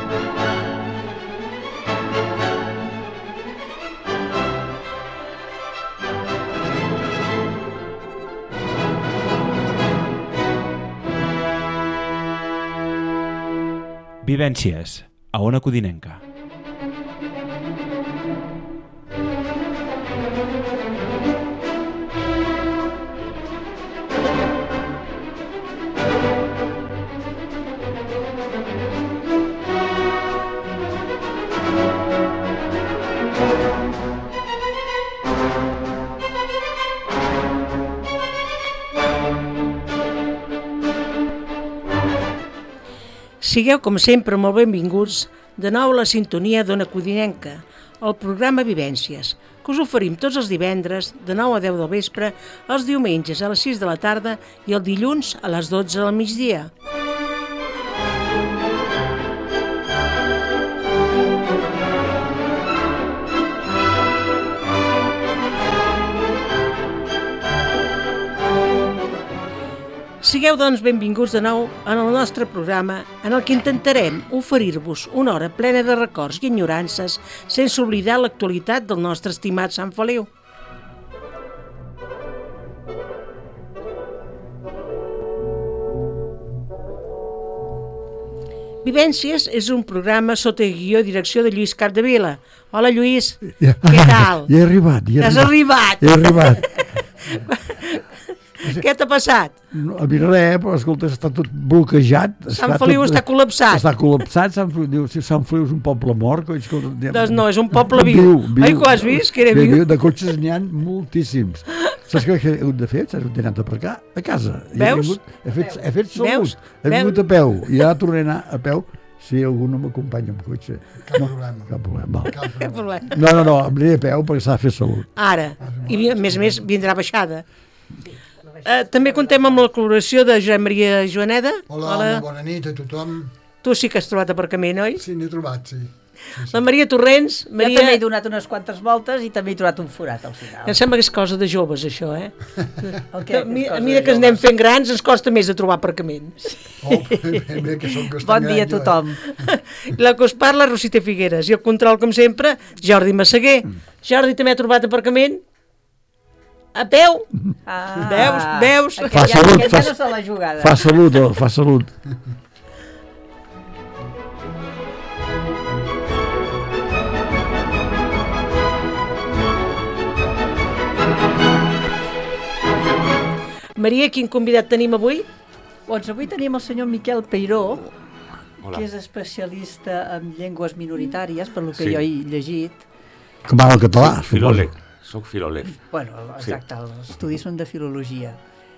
Vivències, a Ona Codinenca. Sigueu, com sempre, molt benvinguts de nou a la sintonia d'Ona Codinenca, el programa Vivències, que us oferim tots els divendres de 9 a 10 del vespre, els diumenges a les 6 de la tarda i el dilluns a les 12 del migdia. Sigueu, doncs, benvinguts de nou en el nostre programa, en el que intentarem oferir-vos una hora plena de records i enyorances sense oblidar l'actualitat del nostre estimat Sant Feliu. Vivències és un programa sota guió i direcció de Lluís Capdevila. Hola, Lluís, què tal? Ja he arribat. Has arribat? He arribat. Què t'ha passat? No, a mi res, però escolta, està tot bloquejat. Sant Feliu està col·lapsat. Està col·lapsat, diu, si Sant Feliu és un poble mort. Doncs no, és un poble viu. Ai, que ho has vist, que era viu. De cotxes n'hi ha moltíssims. Saps què he hagut de fer? Saps què he anat a aparcar? A casa. Veus? He fet salut. He vingut a peu. I ara tornaré a anar a peu si algú no m'acompanya amb cotxe. Cap problema. Cap problema. No, em aniré a peu perquè s'ha de fer salut. Ara. I a més vindrà baixada. També contem amb la col·laboració de Josep Maria Joaneda. Hola, bona nit a tothom. Tu sí que has trobat aparcament, oi? Sí, n'he trobat, sí. La Maria Torrents. Jo també he donat unes quantes voltes i també he trobat un forat al final. Em sembla que és cosa de joves, això, eh? A mesura que anem fent grans ens costa més de trobar aparcament. Bon dia a tothom. La que us parla, Rosita Figueres, i el control, com sempre, Jordi Massaguer. Jordi també ha trobat aparcament? A peu? Veus? Fa salut, fa salut. Maria, quin convidat tenim avui? Doncs avui tenim el senyor Miquel Peiró, que és especialista en llengües minoritàries, per lo que jo he llegit. Com ara el català, filòleg. Soc filòleg. Bueno, exacte, els estudis són de filologia.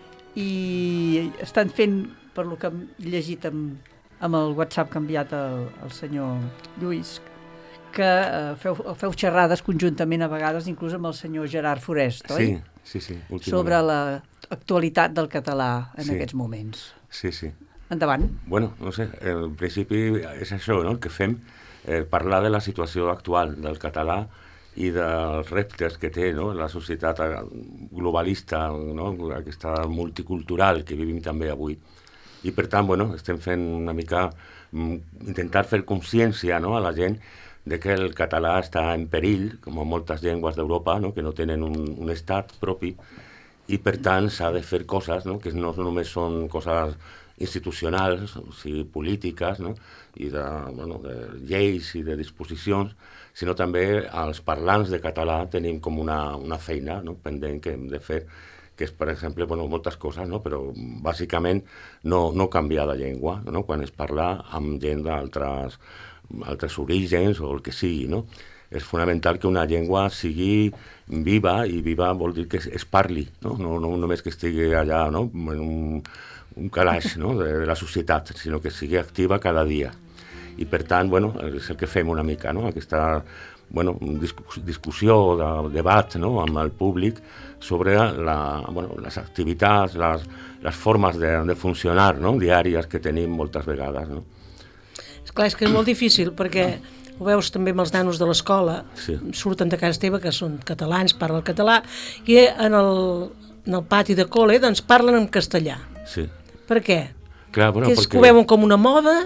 I estan fent, per lo que he llegit amb el WhatsApp que ha enviat el senyor Lluís, que feu xerrades conjuntament a vegades, inclús amb el senyor Gerard Forest, oi? Sí. Sobre l'actualitat del català en aquests moments. Sí. Endavant. Bueno, no sé, en principi és això, no?, el que fem, parlar de la situació actual del català i dels reptes que té, no?, la societat globalista, no?, aquesta multicultural que vivim també avui. I per tant, bueno, estem fent una mica intentar fer consciència, no?, a la gent de que el català està en perill, com moltes llengües d'Europa, no?, que no tenen un estat propi, i per tant s'ha de fer coses, no?, que no només són coses institucionals, o sigui, polítiques, no?, i de lleis i de disposicions, sinó també els parlants de català tenim com una feina, no?, pendent que hem de fer, que és, per exemple, moltes coses, no?, però bàsicament no canviar de llengua, no?, quan es parla amb gent d'altres orígens o el que sigui, no? És fonamental que una llengua sigui viva, i viva vol dir que es parli, no només que estigui allà, no?, en un calaix, no?, de la societat, sinó que sigui activa cada dia. I per tant, bueno, és el que fem una mica, no?, aquesta discussió, debat, no?, amb el públic sobre les activitats, les formes de funcionar, no?, diàries que tenim moltes vegades, no? Esclar, és que és molt difícil, perquè ho veus també amb els nanos de l'escola, surten de casa teva, que són catalans, parlen català, i en el pati de col·le, doncs parlen en castellà. Sí. Per què? Clar, que ho veuen com una moda?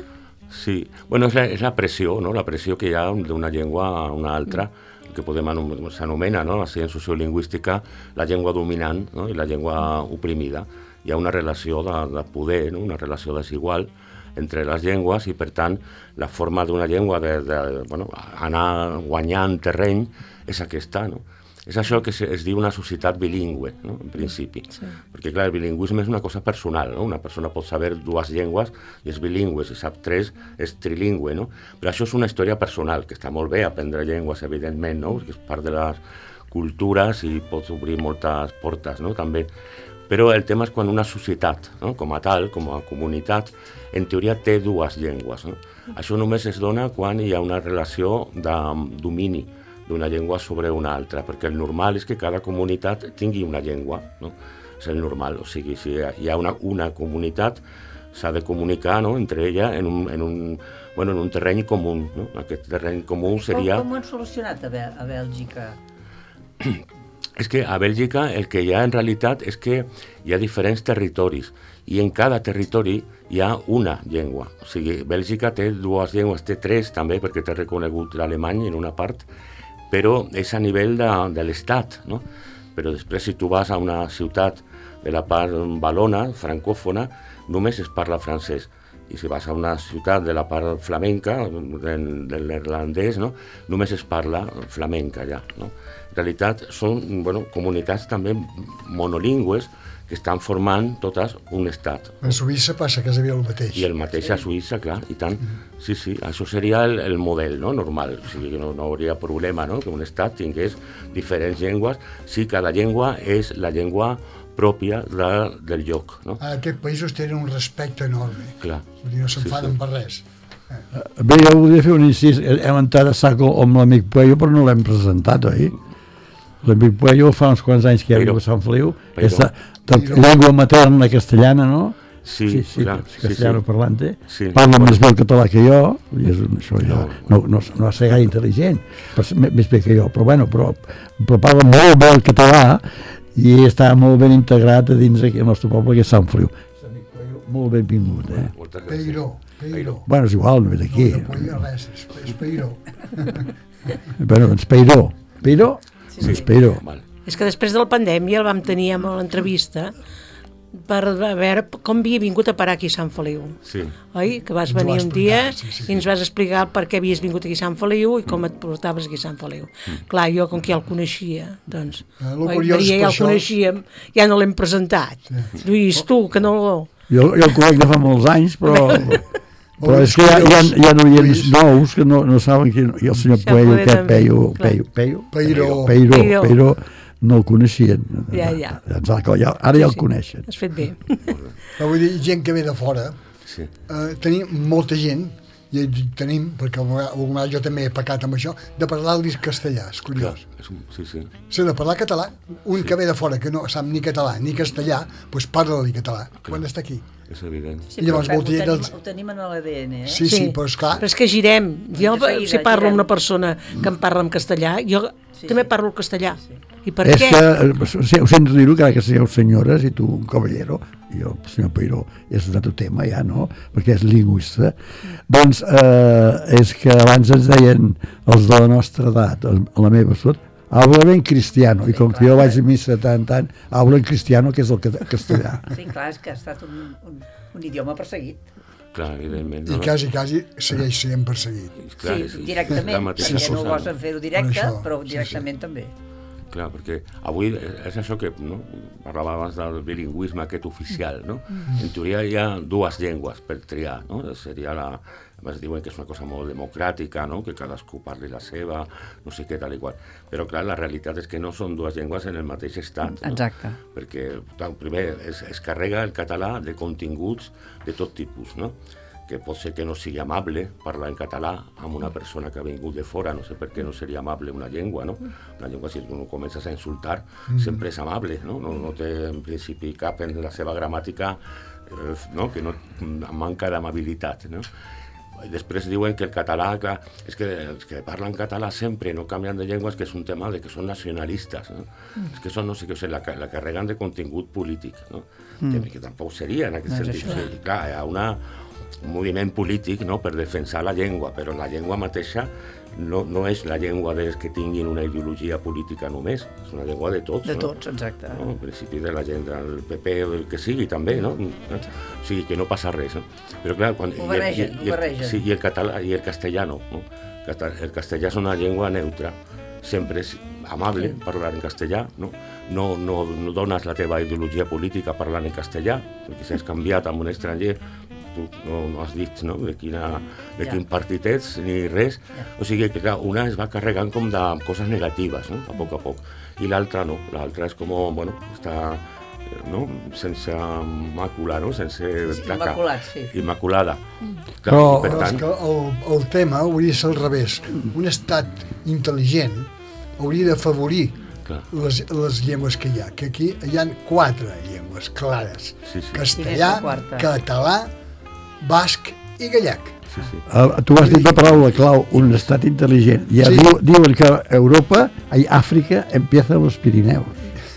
Sí, bueno, és la pressió, no? La pressió que hi ha d'una llengua a una altra, que s'anomena, no? Així en sociolingüística, la llengua dominant, no? I la llengua oprimida. Hi ha una relació de poder, no? Una relació desigual entre les llengües i, per tant, la forma d'una llengua anar guanyant terreny és aquesta, no? És això que es diu una societat bilingüe, no? En principi. Sí. Perquè, clar, el bilingüisme és una cosa personal, no? Una persona pot saber 2 llengües i és bilingüe, si sap 3 és trilingüe, no? Però això és una història personal, que està molt bé aprendre llengües, evidentment, no? Perquè és part de les cultures i pots obrir moltes portes, no? També. Però el tema és quan una societat, no? Com a tal, com a comunitat, en teoria té 2 llengües, no? Això només es dona quan hi ha una relació de domini d'una llengua sobre una altra, perquè el normal és que cada comunitat tingui una llengua, no? És el normal, o sigui, si hi ha una comunitat, s'ha de comunicar, no? Entre ella en un terreny comú, no? Aquest terreny comú seria... Com ho han solucionat a Bèlgica? És que a Bèlgica el que hi ha en realitat és que hi ha diferents territoris i en cada territori hi ha una llengua. O sigui, Bèlgica té 2 llengües, té 3 també, perquè té reconegut l'alemany en una part, però és a nivell de l'Estat, no? Però després, si tu vas a una ciutat de la part valona, francòfona, només es parla francès. I si vas a una ciutat de la part flamenca, del neerlandès, no? Només es parla flamenca allà, no? En realitat són comunitats també monolingües que estan formant totes un estat. A Suïssa passa que és el mateix. I el mateix a Suïssa, clar, i tant. Sí, això seria el model, no? Normal. O sigui, no hauria problema, no? Que un estat tingués diferents llengües si cada llengua és la llengua pròpia del lloc, no? Aquests països tenen un respecte enorme. Clar. No s'enfaden per res. Bé, jo volia fer un incís. Hem entrat a saco amb l'amic Puello, però no l'hem presentat, oi? L'amic Puello fa uns quants anys que hi ha vingut a Sant Feliu. Llengua materna castellana, no? Sí, clar. Castellano parlante. Sí. Parla més bé el català que jo, i això ja no va ser gaire intel·ligent, més bé que jo, però parla molt bé el català i està molt ben integrat a dins aquí, al nostre poble, que és Sant Feliu. Molt benvingut, Peiró. Bueno, és igual, no ve d'aquí. No res, és Peiró. Bueno, doncs Peiró. Peiró? Sí. Peiró. És que després de la pandèmia el vam tenir amb l'entrevista per veure com havia vingut a parar aquí a Sant Feliu. Sí. Oi? Que vas venir un dia i ens vas explicar per què havies vingut aquí a Sant Feliu i com et portaves aquí a Sant Feliu. Clar, jo com que ja el coneixia, doncs... Maria ja el coneixíem, ja no l'hem presentat. Lluís, tu, que no... Jo el conec de fa molts anys, però és que hi ha oients nous que no saben qui... I el senyor Puello, aquest Peiró, no el coneixien. Ja. Ara ja el coneixen. Has fet bé. Vull dir, gent que ve de fora, tenim molta gent, i tenim, perquè jo també he pecat amb això, de parlar-li castellà, és curiós. Sí. S'ha de parlar català. Un que ve de fora, que no sap ni català ni castellà, doncs parla-li català, quan està aquí. És evident. Sí, però ho tenim en l'ADN, eh? Sí, però és clar. Però és que girem. Jo, si parlo amb una persona que em parla en castellà, jo també parlo el castellà. I per què? És que, ho sento dir-ho, que sigueu senyores i tu un caballero, i el senyor Peiró és un altre tema ja, no? Perquè és lingüista. Doncs és que abans ens deien els de la nostra edat, a la meva sort, habla ben cristiano, i com que jo vaig a missa tant, habla en cristiano, que és el castellà. Sí, clar, és que ha estat un idioma perseguit. Clar, evidentment. I quasi segueix sent perseguit. Sí, directament, perquè no gosen fer-ho directe, però directament també. Clar, perquè avui és això que parlava abans del bilingüisme aquest oficial, no? En teoria hi ha 2 llengües per triar, no? Seria es diuen que és una cosa molt democràtica, no? Que cadascú parli la seva, no sé què, tal i qual. Però, clar, la realitat és que no són 2 llengües en el mateix estat. No? Exacte. Perquè, primer, es carrega el català de continguts de tot tipus, no? Que pot ser que no sigui amable parlar en català amb una persona que ha vingut de fora, no sé per què no seria amable una llengua, no? Una llengua, si tu no comences a insultar, sempre és amable, no? No té en principi cap en la seva gramàtica, no? Que no manca d'amabilitat, no? I després diuen que el català, clar, és que els que parlen català sempre no canvien de llengua, és que és un tema de que són nacionalistes, no? És que són, no sé què, la carreguen de contingut polític, no? Que tampoc seria en aquest sentit. O sigui, clar, hi ha moviment polític, no?, per defensar la llengua, però la llengua mateixa no és la llengua dels que tinguin una ideologia política només, és una llengua de tots. De tots, exacte. No? En principi de la gent del PP o del que sigui també, no? O sigui, que no passa res, no? Però clar, Ho barregen. Sí, i el català i el castellà no? El castellà és una llengua neutra, sempre és amable parlar en castellà, no dones la teva ideologia política parlant en castellà, perquè si has canviat amb un estranger tu no has dit, no?, de quin partit ets ni res, o sigui que clar, una es va carregant com de coses negatives, no?, a poc, i l'altra no, l'altra és com, bueno, està, no?, sense màcula, no?, sense taca. Immaculat, sí. Immaculada. Però per tant, és que el tema hauria de ser al revés. Un estat intel·ligent hauria d'afavorir les llengües que hi ha, que aquí hi ha 4 llengües clares. Sí. Castellà, català, basc i gallec. Sí. Tu has dit la paraula clau, un estat intel·ligent. Ja diuen que a Europa, a Àfrica, empiezan los Pirineus.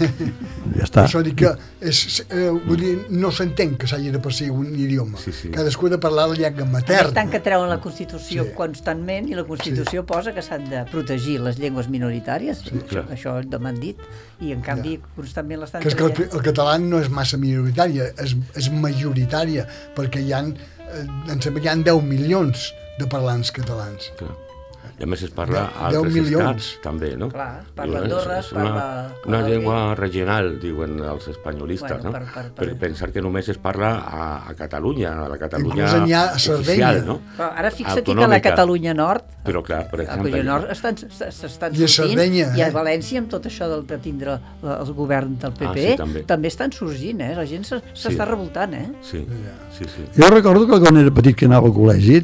Ja està. Per això dic que vull dir, no s'entén que s'hagi de perseguir un idioma. Sí. Cadascú ha de parlar la llengua materna. Tant que treuen la Constitució constantment i la Constitució posa que s'han de protegir les llengües minoritàries, això m'han dit, i en canvi constantment l'estan traient. Que és que el català no és massa minoritària, és majoritària, perquè em sembla que hi ha 10 milions de parlants catalans. I a més es parla a altres estats també, no? Clar, parla Andorra, una llengua regional, diuen els espanyolistes, no? Per pensar que només es parla a Catalunya, a la Catalunya oficial, no? Però ara fixa't que a la Catalunya Nord, però clar, per exemple, a Catalunya Nord s'estan sortint, i a València amb tot això de tindre el govern del PP, també estan sorgint, la gent s'està revoltant, Sí. Jo recordo que quan era petit que anava al col·legi,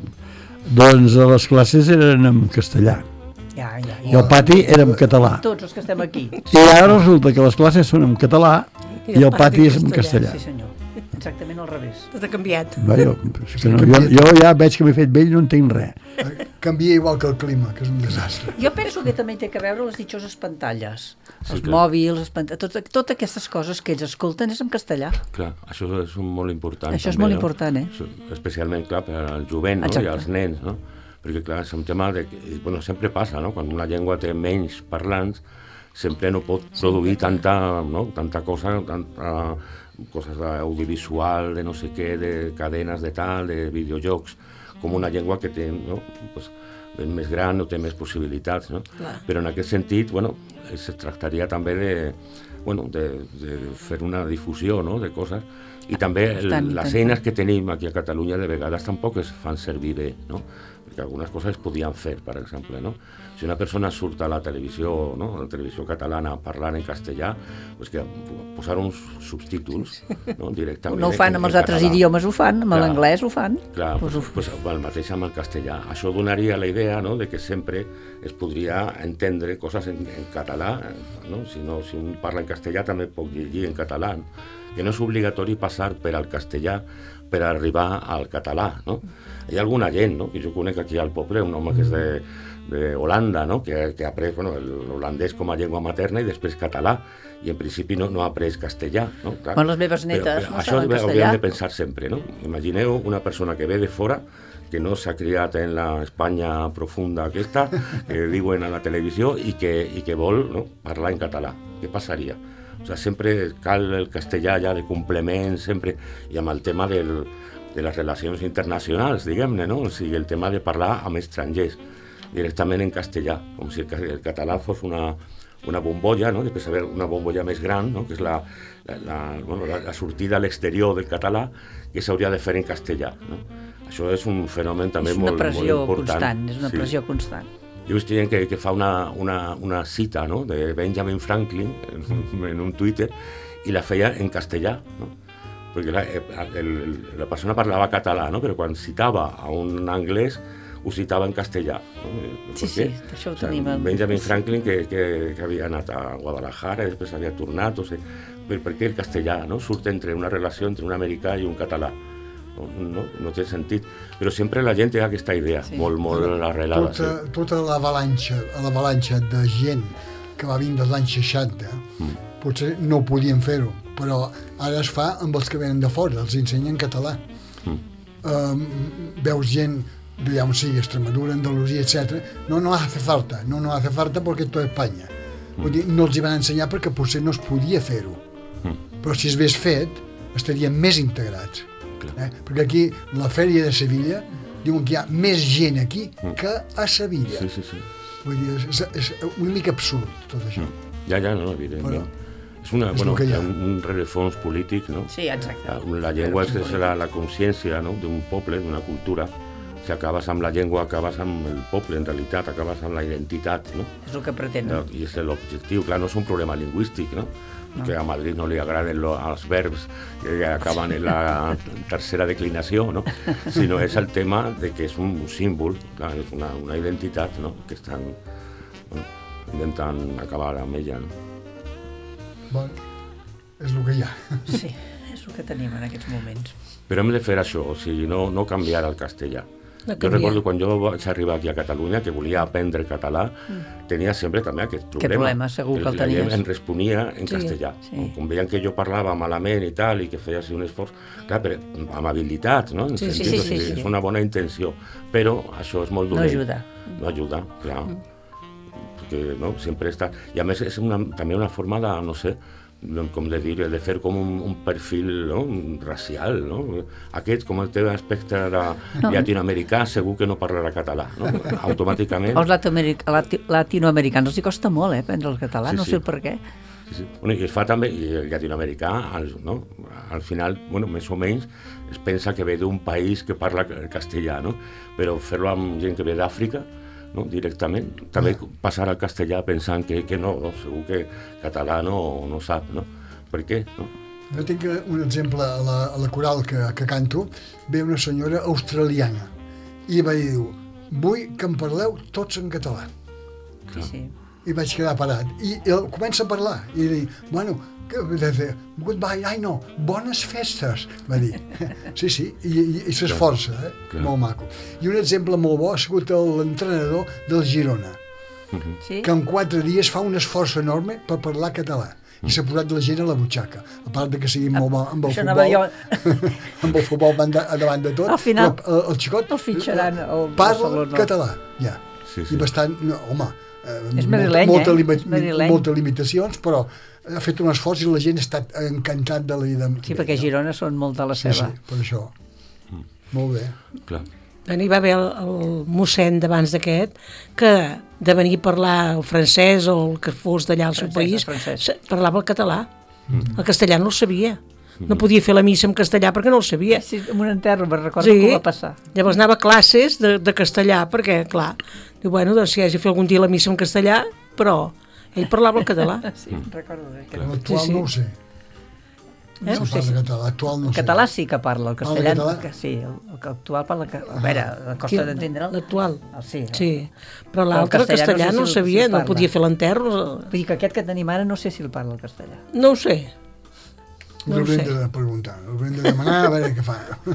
doncs les classes eren en castellà. I el pati era en català. Tots els que estem aquí. I ara resulta que les classes són en català i el pati és en castellà. Sí, senyor. Exactament al revés. Tot ha canviat. Jo ja veig que m'he fet vell i no entenc res. Canvia igual que el clima, que és un desastre. Jo penso que també té a veure les ditxoses pantalles. Els mòbils, totes aquestes coses que ells escolten és en castellà. Clar, això és molt important. Això és molt important, Especialment, clar, per al jovent, no?, i als nens, no? Perquè, clar, és un tema de... Bueno, sempre passa, no?, quan una llengua té menys parlants, sempre no pot produir tanta cosa, coses audiovisual, de no sé què, de cadenes de tal, de videojocs, com una llengua que té, no?, pues, és més gran o té més possibilitats, no? Però en aquest sentit, bueno, es tractaria també de fer una difusió, no?, de coses, i també les eines que tenim aquí a Catalunya de vegades tampoc es fan servir bé, no?, perquè algunes coses es podien fer, per exemple, no? Si una persona surt a la televisió, no?, a la televisió catalana parlant en castellà, pues que posar uns subtítols, no?, directament. No ho fan amb els altres idiomes, ho fan, amb l'anglès ho fan. Clar, pues el mateix amb el castellà. Això donaria la idea, no?, de que sempre es podria entendre coses en català, no? Si un parla en castellà també pot llegir en català, que no és obligatori passar per al castellà per arribar al català, no? Hi ha alguna gent, no?, que jo conec aquí al poble, un home que és d'Holanda, no?, que ha après l'holandès com a llengua materna i després català, i en principi no ha après castellà, no? Les meves netes no saben castellà. Això hauríem de pensar sempre, no? Imagineu una persona que ve de fora, que no s'ha criat en la Espanya profunda aquesta, que diuen a la televisió, i que vol, no?, parlar en català. Què passaria? O sigui, sempre cal el castellà ja de complement, sempre, i amb el tema de les relacions internacionals, diguem-ne, no? O sigui, el tema de parlar amb estrangers directament en castellà, com si el català fos una bombolla, no?, després haver una bombolla més gran, no?, que és la sortida a l'exterior del català, que s'hauria de fer en castellà, no? Això és un fenomen també molt important. És una pressió constant. Jo estic dient que fa una cita, no?, de Benjamin Franklin en un Twitter, i la feia en castellà, no? Perquè la persona parlava català, no?, però quan citava a un anglès ho citava en castellà, no? Sí, això ho tenim. Benjamin Franklin, que havia anat a Guadalajara i després havia tornat, per què el castellà, no?, surt entre una relació entre un americà i un català. No té sentit, però sempre la gent té aquesta idea molt arrelada. Tota l'avalanxa de gent que va vindre als anys 60 potser no podien fer-ho, però ara es fa amb els que venen de fora, els ensenyen català. veus gent, digamos, sí, Extremadura, Andalusia, etc. No hace falta porque esto es España. Vull dir, no els hi van ensenyar perquè potser no es podia fer-ho. Però si es hagués fet, estarien més integrats. Perquè aquí, la fèria de Sevilla, diuen que hi ha més gent aquí que a Sevilla. Sí. Vull dir, és una mica absurd, tot això. Ja, no, evidentment. És un rerefons polític, no? Sí, exacte. La llengua és la consciència, no?, d'un poble, d'una cultura. Si acabes amb la llengua, acabes amb el poble, en realitat, acabes amb la identitat, no? És el que pretenen. I és l'objectiu. Clar, no és un problema lingüístic, no? Que a Madrid no li agraden els verbs que acaben en la tercera declinació, no? Sinó és el tema de que és un símbol, clar, és una identitat, no?, que estan intentant acabar amb ella, no? Bueno, és el que hi ha. Sí, és el que tenim en aquests moments. Però hem de fer això, o sigui, no canviar el castellà. Jo recordo quan jo vaig arribar aquí a Catalunya, que volia aprendre català, tenia sempre també aquest problema. Aquest problema, segur que el tenies. Em responia en castellà. Com veien que jo parlava malament i tal, i que feia un esforç, clar, però amb habilitat, no? Sí. És una bona intenció, però això és molt dolent. No ajuda, clar. Perquè, no, sempre està... I a més és també una forma de, no sé, com de dir, de fer com un perfil, no?, racial, no? Aquest, com el teu aspecte llatinoamericà, segur que no parlarà català, no? Automàticament. Els latinoamericans els hi costa molt, aprendre el català, no sé el per què. Sí. Bueno, i es fa també, i el llatinoamericà, no? Al final, més o menys, es pensa que ve d'un país que parla castellà, no? Però fer-lo amb gent que ve d'Àfrica, no? Directament, també passar al castellà pensant que no, segur que català no sap, no? Per què? No? Jo tinc un exemple a la coral que canto, ve una senyora australiana i va dir, vull que em parleu tots en català. Sí. I vaig quedar parat. I comença a parlar i dic, bueno, goodbye, bones festes, va dir. Sí, i s'esforça, molt maco. I un exemple molt bo ha sigut l'entrenador del Girona, que en 4 dies fa un esforç enorme per parlar català. I s'ha posat la gent a la butxaca, a part de que sigui molt bo amb el futbol, amb el futbol davant de tot, al final, el xicot parla català, ja. I bastant, home, moltes limitacions, però ha fet un esforç i la gent ha estat encantat de la idea. Sí, perquè a Girona són molt de la seva. Sí, per això. Molt bé. Clar. Hi va haver el mossèn d'abans d'aquest que de venir a parlar el francès o el que fos d'allà al seu país parlava el català. El castellà no el sabia. No podia fer la missa en castellà perquè no el sabia. Sí, en un enterro, me'n recordo que va passar. Llavors anava a classes de castellà perquè, clar, diu, bueno, doncs si hagi de fer algun dia la missa en castellà, però ell parlava el català. Sí, recordo. L'actual no ho sé. No sé. L'actual no ho sé. El català sí que parla, el castellà sí, l'actual parla... A veure, costa d'entendre'l. L'actual? Sí. Però l'altre, el castellà no el sabia, no podia fer l'enterro. Vull dir que aquest que tenim ara no sé si el parla el castellà. No ho sé. Us haurem de preguntar, us haurem de demanar a veure què fa.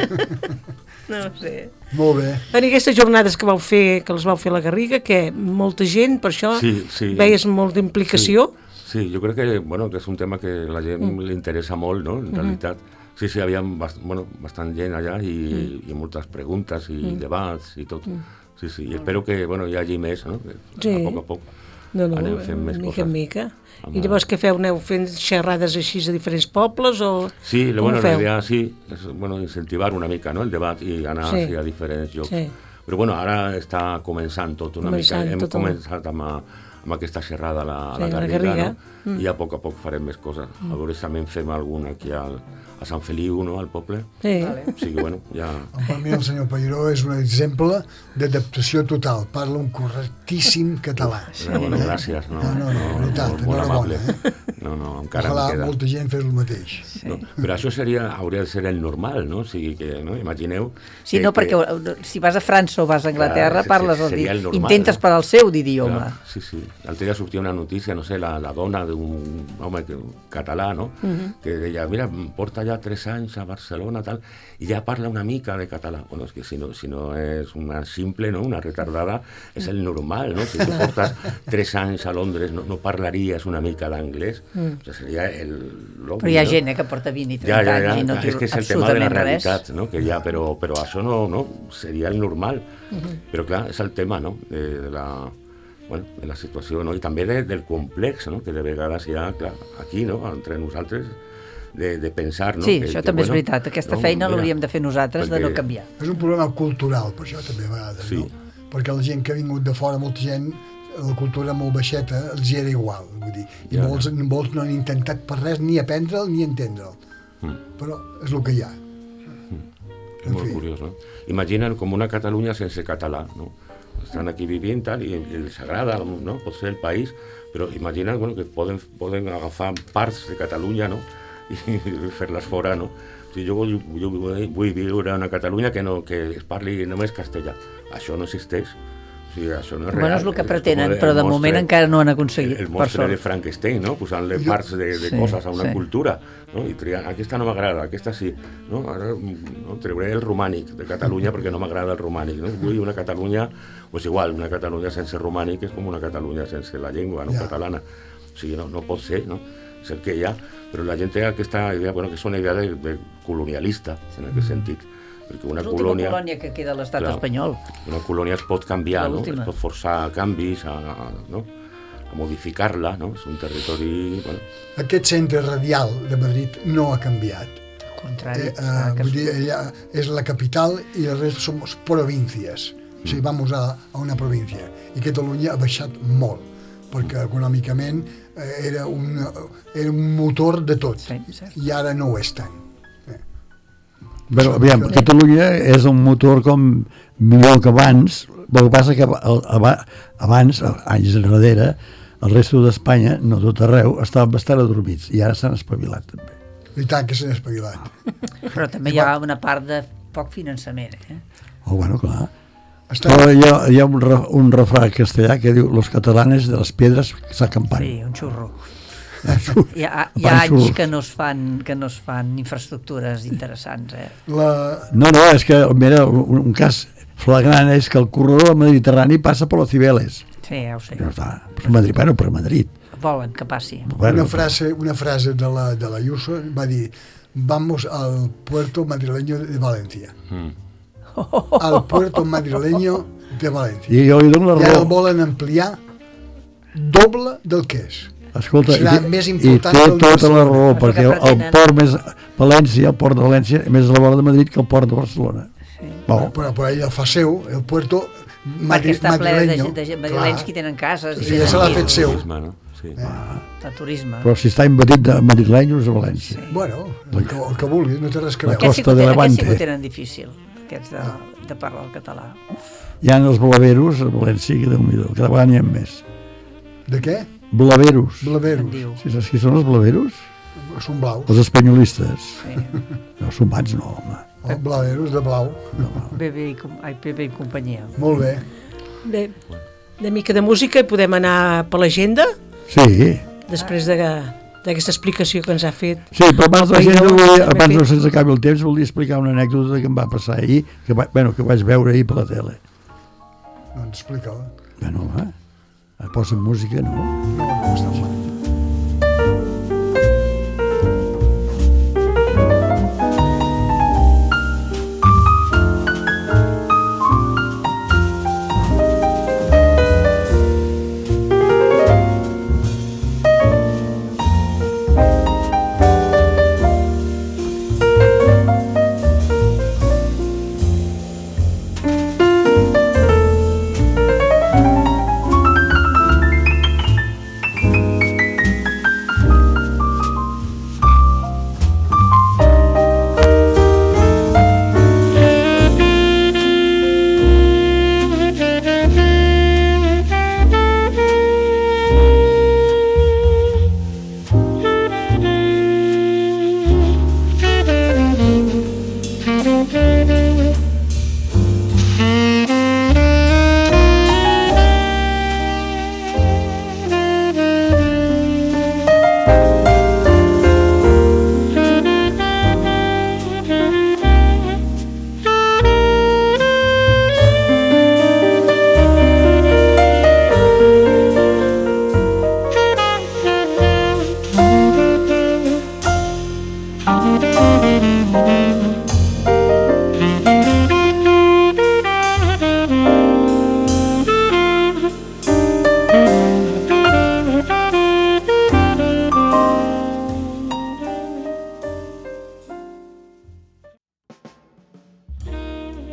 No ho sé. Molt bé. En aquestes jornades que les vau fer a la Garriga, que molta gent, per això veies molta implicació? Sí, jo crec que és un tema que a la gent li interessa molt, no?, en realitat. Sí, hi havia bastant gent allà i moltes preguntes i debats i tot. Sí, i espero que hi hagi més, no?, que a poc anem fent més coses. Mica en mica. I llavors què feu? Aneu fent xerrades així a diferents pobles o sí, la idea és incentivar una mica, no?, el debat i anar a diferents llocs. Però ara està començant tot una mica. Hem començat amb aquesta xerrada a la Garriga, no? I a poc farem més coses. A veure si també en fem alguna aquí a Sant Feliu, no?, al poble. Sí. O sigui, ja... Per mi el senyor Peiró és un exemple d'adaptació total. Parla un correctíssim català. Gràcies. No, veritat, enhorabona. Encara ojalà em queda. Molta gent fes el mateix. Però això hauria de ser el normal, no? O sigui que, imagineu... Sí, perquè si vas a França o vas a Anglaterra parles intentes parlar el seu idioma. Sí. L'altre dia sortia una notícia, no sé, la dona d'un home català, no?, que deia, mira, porta ja 3 anys a Barcelona, tal, i ja parla una mica de català. Bueno, és que si no és una simple, no?, una retardada, és el normal, no? Si tu portes 3 anys a Londres, no parlaries una mica d'anglès? Seria l'obvi. Però hi ha gent que porta 20 i 30 anys i no és que és el tema de la realitat, no? Que hi ha, però això no seria el normal. Però clar, és el tema, no? De la situació, no? I també del complex, no? Que de vegades hi ha, clar, aquí, no? Entre nosaltres, de pensar, no? Sí, això també és veritat. Aquesta feina l'hauríem de fer nosaltres, de no canviar. És un problema cultural, per això també a vegades, no? Perquè la gent que ha vingut de fora, molta gent, la cultura molt baixeta, els hi era igual, vull dir, i molts no han intentat per res ni aprendre'l ni entendre'l. Però és el que hi ha. És molt curiós, no? Imagina'n com una Catalunya sense català, no? Estan aquí vivint tal, i els agrada, no? Pot ser el país, però imagina'n que poden agafar parts de Catalunya, no? I fer-les fora, no? O sigui, jo vull viure en una Catalunya que es parli només castellà. Això no existeix. O sigui, això no és real. Bueno, és el que pretenen, però de moment encara no han aconseguit. El monstre de Frankenstein, no? Posant-li parts de coses a una cultura, no? I triant, aquesta no m'agrada, aquesta sí, no? Ara treuré el romànic de Catalunya perquè no m'agrada el romànic, no? Vull una Catalunya, doncs igual, una Catalunya sense romànic és com una Catalunya sense la llengua, no? Catalana. O sigui, no pot ser, no? És el que hi ha, però la gent té aquesta idea, que és una idea de colonialista, en aquest sentit. Perquè una colònia que queda a l'estat espanyol. Una colònia es pot canviar, no? Es pot forçar a canvis, a modificar-la, no? És un territori... Bueno. Aquest centre radial de Madrid no ha canviat. Al contrari. Vull dir, és la capital i el rest som províncies. O sigui, vamos a una província. I Catalunya ha baixat molt, perquè econòmicament era un motor de tot, i ara no ho és tant. Però, aviam, Catalunya és un motor com millor que abans, el que passa que abans, anys enrere, el resto d'Espanya, no tot arreu, estaven bastant adormits, i ara s'han espavilat també. I tant que s'han espavilat. Però també hi ha una part de poc finançament, Oh, bueno, clar. Però hi ha un refrà castellà que diu los catalanes de les pedres sacan pan. Sí, un xurro. Hi ha anys que no es fan infraestructures interessants. No, és que mira, un cas flagrant és que el corredor mediterrani passa per los Cibeles. Sí, ja ho sé. Per Madrid. Volen que passi. Una frase de la Ayuso va dir: vamos al puerto madrileño de Valencia. Al puerto madrileño de Valencia. I jo li dono la raó. I ara el volen ampliar doble del que és. Escolta, serà més i important té tota la raó, perquè el port més València, el port de València, més a la vora de Madrid que el port de Barcelona. Sí. Però ell el fa seu, el puerto perquè està ple de madrilenys que tenen cases. I ja se l'ha fet seu. De turisme. Però si està invatit de madrilenyos a València. Bueno, el que vulguis, no té res que veure. Aquests sí que ho tenen difícil, aquests de parlar el català. Hi ha els blaveros a València, que Déu-n'hi-do, cada vegada n'hi ha més. De què? Blaveros. Sí, saps qui són els blaveros? Són blaus. Els espanyolistes. Sí. No, són bats no, home. Blaveros de blau. Bebe i companyia. Molt bé. Bé, una mica de música i podem anar per l'agenda? Sí. Després d'aquesta explicació que ens ha fet. Sí, però abans no se'ns acabi el temps, volia explicar una anècdota que em va passar ahir, que vaig veure ahir per la tele. Doncs explica-la. Bueno, va. Posa música, no? No, està mal.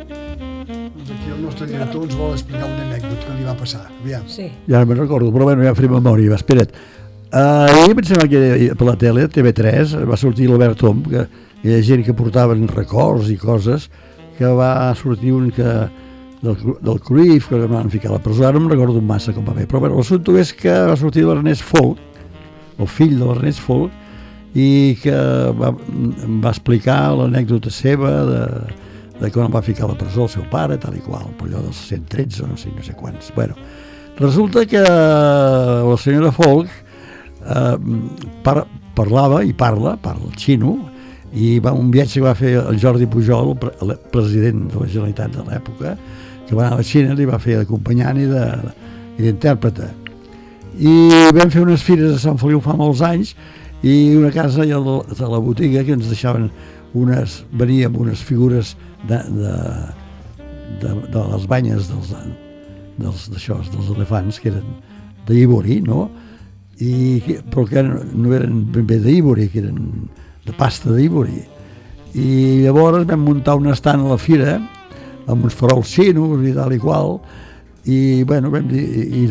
Doncs aquí el nostre director ens vol explicar una anècdota que li va passar. Aviam. Sí. Ja no me'n recordo, però bueno, ja faré memòria. Va, espera't. Ahir em sembla que per la tele, TV3, va sortir l'Albert Tom, que hi ha gent que portaven records i coses, que va sortir un que del Cruyff, que van ficar a la presó. Ara no em recordo massa com va bé, però bueno, l'assumpte és que va sortir l'Ernest Folk, el fill de l'Ernest Folk, i que em va explicar l'anècdota seva de quan va ficar a la presó el seu pare, tal i qual, per allò dels 113 o no sé quants. Bueno, resulta que la senyora Folk parlava el xino, i un viatge que va fer el Jordi Pujol, el president de la Generalitat de l'època, que va anar a la Xina, li va fer d'acompanyant i d'intèrprete. I vam fer unes fires a Sant Feliu fa molts anys, i una casa de la botiga que ens deixaven venia amb unes figures de les banyes dels elefants, que eren d'ivori, no? Però que no eren ben bé d'ivori, que eren de pasta d'ivori. I llavors vam muntar un estant a la fira amb uns farols xinos i tal i qual, i bueno, vam dir, i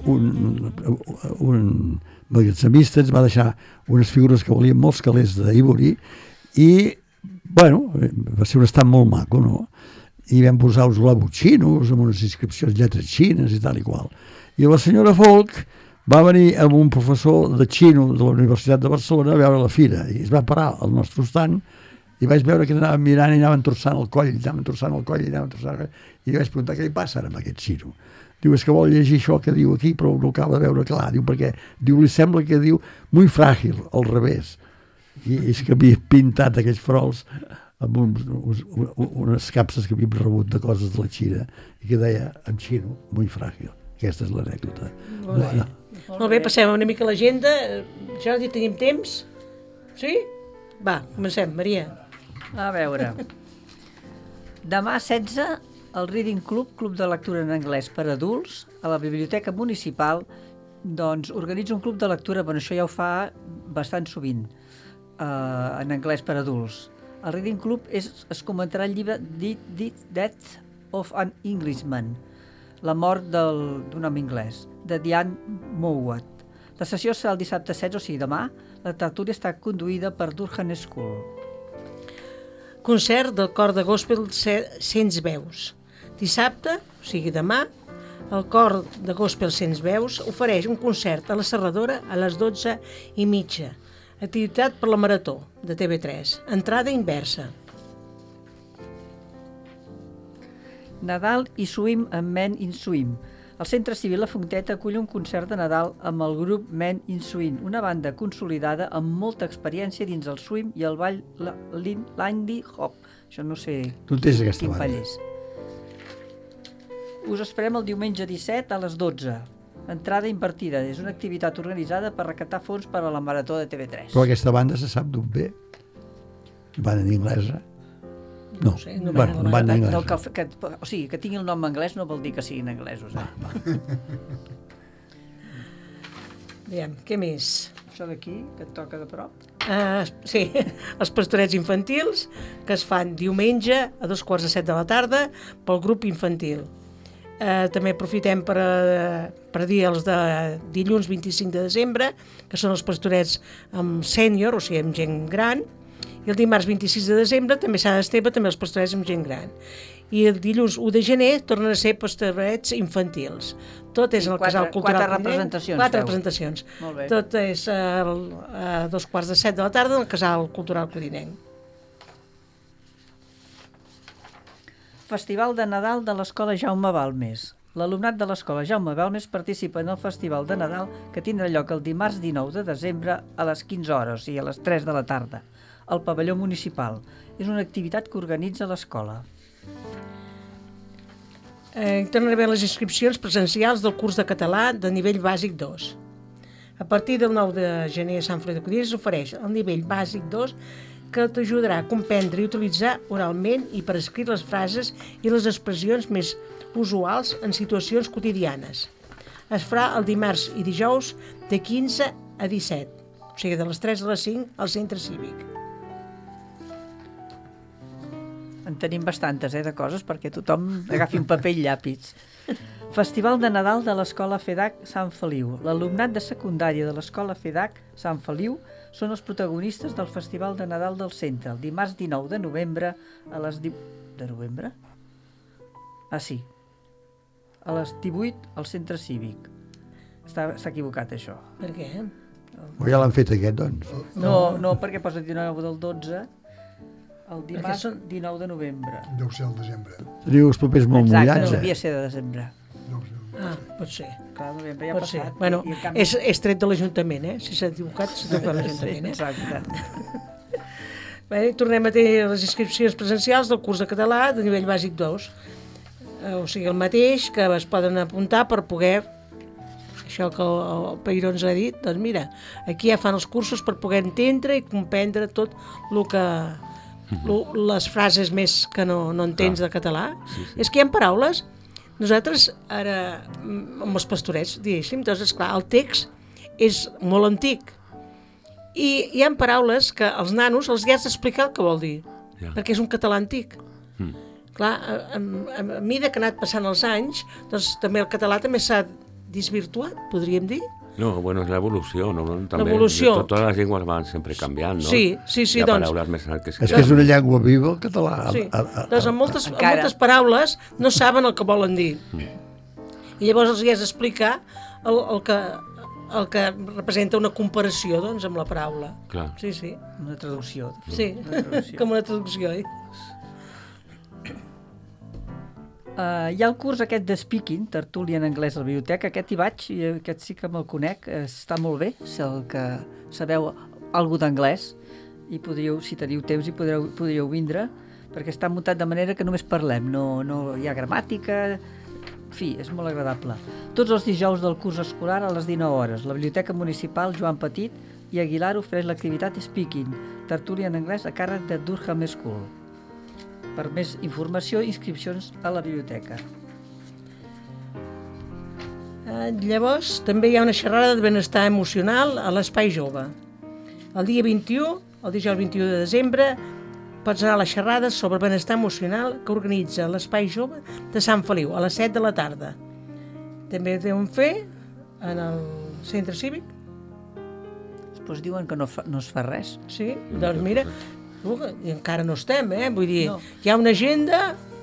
un magatzemista ens va deixar unes figures que valien molts calés d'ivori, i bueno, va ser un estant molt maco, no? I vam posar uns globus xinos amb unes inscripcions, lletres xines i tal i qual. I la senyora Folk va venir amb un professor de xino de la Universitat de Barcelona a veure la fira, i es va parar al nostre estant, i vaig veure que anaven mirant i anaven torçant el coll, i jo vaig preguntar què li passa ara amb aquest xino. Diu, és que vol llegir això que diu aquí, però no acaba de veure clar. Diu, perquè li sembla que diu muy fràgil, al revés. I és que havia pintat aquells farols amb unes capses que havíem rebut de coses de la Xina, i que deia, en xino, muy fràgil. Aquesta és l'anècdota. Molt bé, passem una mica a l'agenda. Jordi, tenim temps? Sí? Va, comencem, Maria. A veure. Demà 16, el Reading Club, club de lectura en anglès per adults, a la Biblioteca Municipal, doncs organitza un club de lectura, però això ja ho fa bastant sovint, en anglès per adults. El Reading Club es comentarà el llibre The Death of an Englishman, la mort d'un home anglès, de Diane Mowat. La sessió serà el dissabte 16, o sigui demà. La tertúlia està conduïda per Durham School. Concert del cor de gospel Cents Veus. Dissabte, o sigui demà, el cor de gospel Cents Veus ofereix un concert a la Serradora a les 12:30. Activitat per la Marató de TV3. Entrada inversa. Nadal i Swim amb Men in Swim. El Centre Civil La Fonteta acull un concert de Nadal amb el grup Men in Swim, una banda consolidada amb molta experiència dins el swim i el ball Lindy Hop. Això no sé quin ball és. Us esperem el diumenge 17 a les 12. Entrada invertida. És una activitat organitzada per recaptar fons per a la Marató de TV3. Però aquesta banda se sap d'on ve? Banda en anglesa? No, sé, banda anglesa. O sigui, que tingui el nom anglès no vol dir que siguin anglesos. Aviam, què més? Això d'aquí, que et toca de prop? Sí, els pastorets infantils, que es fan diumenge a 7:15 de la tarda pel grup infantil. També aprofitem per dir els de dilluns 25 de desembre, que són els pastorets amb sènior, o sigui, amb gent gran, i el dimarts 26 de desembre també Sant Esteve, també els pastorets amb gent gran. I el dilluns 1 de gener tornen a ser pastorets infantils. Tot és en el Casal Cultural Codinenc. 4 representacions. Molt bé. Tot és a 6:45 de la tarda en el Casal Cultural Codinenc. Festival de Nadal de l'Escola Jaume Balmes. L'alumnat de l'Escola Jaume Balmes participa en el Festival de Nadal que tindrà lloc el dimarts 19 de desembre a les 15 hores, o sigui, a les 3 de la tarda, al pavelló municipal. És una activitat que organitza l'escola. Tornen a haver les inscripcions presencials del curs de català de nivell bàsic 2. A partir del 9 de gener a Sant Feliu de Codines s'ofereix el nivell bàsic 2 que t'ajudarà a comprendre i utilitzar oralment i per escrit les frases i les expressions més usuals en situacions quotidianes. Es farà el dimarts i dijous de 15 a 17, o sigui, de les 3 a les 5 al centre cívic. En tenim bastantes, de coses, perquè tothom agafi un paper i llapis. Festival de Nadal de l'Escola FEDAC Sant Feliu. L'alumnat de secundària de l'Escola FEDAC Sant Feliu són els protagonistes del Festival de Nadal del centre, el dimarts 19 de novembre a les... De novembre? Ah, sí. A les 18 al centre cívic. Està equivocat, això. Per què? O ja l'han fet aquest, doncs. No, perquè posa 19 del 12, el dimarts 19 de novembre. Deu ser el desembre. Teniu els papers molt Exacte, mullats, devia ser de desembre. Ah, pot ser. Clar, novembre ja ha Pot ser. passat. Bueno, I en canvi- és tret de l'Ajuntament, Si s'ha equivocat, s'ha equivocat l'Ajuntament, Exacte. Bé, tornem a tenir les inscripcions presencials del curs de català de nivell bàsic 2. O sigui, el mateix, que es poden apuntar per poder, això que el Peiró ens ha dit, doncs mira, aquí ja fan els cursos per poder entendre i comprendre tot el que... les frases més que no entens de català. És que hi ha paraules. Nosaltres, ara, amb els pastorets, diguéssim, doncs, esclar, el text és molt antic. I hi ha paraules que als nanos els has d'explicar el que vol dir, perquè és un català antic. Clar, a mesura que han anat passant els anys, doncs també el català també s'ha desvirtuat, podríem dir. No, bueno, és l'evolució, no? També, L'evolució. Totes les llengües van sempre canviant, no? Sí, Hi ha doncs... paraules més que És que és una llengua viva, el català. Sí. Doncs en moltes paraules no saben el que volen dir. I llavors els hi has d'explicar el que representa una comparació, doncs, amb la paraula. Clar. Sí, sí. Una traducció. Sí, com una traducció, Hi ha el curs aquest de Speaking, tertúlia en anglès a la biblioteca, aquest hi vaig, i aquest sí que me'l conec, està molt bé, si el que sabeu alguna d'anglès, i podríeu, si teniu temps, i podríeu vindre, perquè està muntat de manera que només parlem, no hi ha gramàtica, en fi, és molt agradable. Tots els dijous del curs escolar a les 19 hores, la Biblioteca Municipal Joan Petit i Aguilar ofereix l'activitat Speaking, tertúlia en anglès a càrrec de Durham School. Per més informació, inscripcions a la biblioteca. Llavors, també hi ha una xerrada de benestar emocional a l'Espai Jove. El dia 21, el dijous 21 de desembre, pots anar a la xerrada sobre benestar emocional que organitza l'Espai Jove de Sant Feliu, a les 7 de la tarda. També ho deuen fer en el centre cívic. Després diuen que no es fa res. Sí, doncs mira... I encara no estem, vull dir, hi ha una agenda...